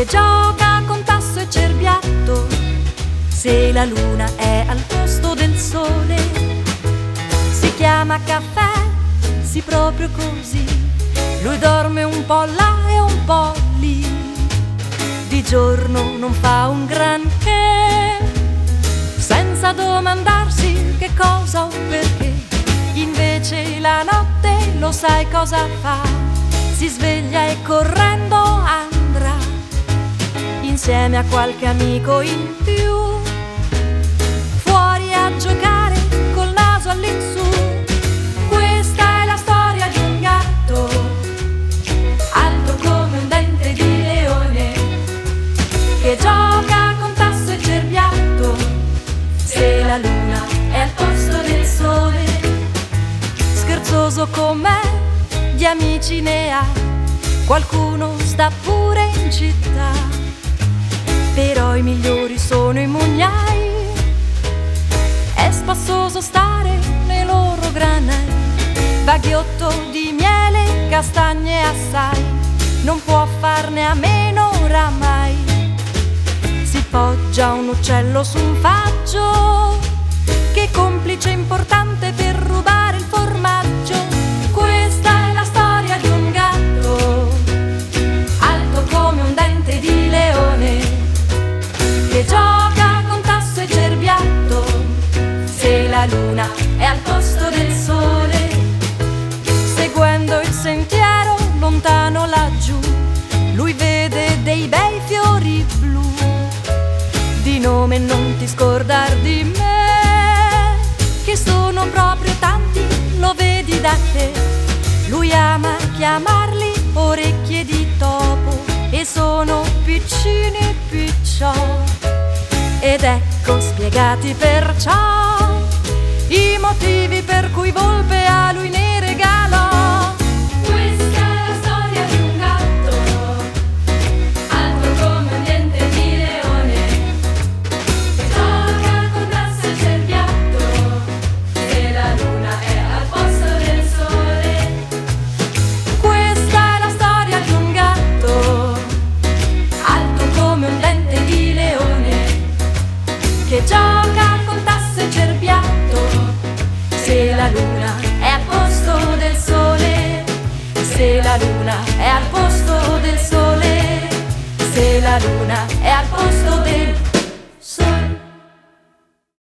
che gioca con tasso e cerbiatto, se la luna è al posto del sole. Si chiama caffè, sì proprio così, lui dorme un po' là e un po' lì, di giorno non fa un granché, senza domandarsi che cosa o perché. Invece la notte lo sai cosa fa, si sveglia e correndo andrà, insieme a qualche amico in più, fuori a giocare col naso all'insù. Questa è la storia di un gatto, alto come un dente di leone, che gioca con tasso e cerbiatto, se la luna è al posto del sole. Scherzoso com'è, di amici ne ha, qualcuno sta pure in città, però i migliori sono i mugnai. È spassoso stare nei loro granai, baghiotto di miele, castagne assai, non può farne a meno oramai. Si poggia un uccello su un faggio, che complice importante per rubare il formaggio. Questa è la storia di un gatto, alto come un dente di leone, che gioca con tasso e cerbiatto, se la luna è al posto del sole. Seguendo il sentiero lontano laggiù, lui vede dei bei fiori blu. Di nome non ti scordar di me, che sono proprio tanti, lo vedi da te. Lui ama chiamarli orecchie di topo, e sono piccini picciò. Ed ecco spiegati perciò i motivi per cui Volpe a lui ne regalò. Questa è la storia di un gatto, alto come un dente di leone, che gioca con tasso e cerbiatto, se la luna è al posto del sole. Questa è la storia di un gatto, alto come un dente di leone, che gioca con tasso e cerbiatto, se la luna è al posto del sole. Se la luna è al posto del sole, se la luna è al posto del sole.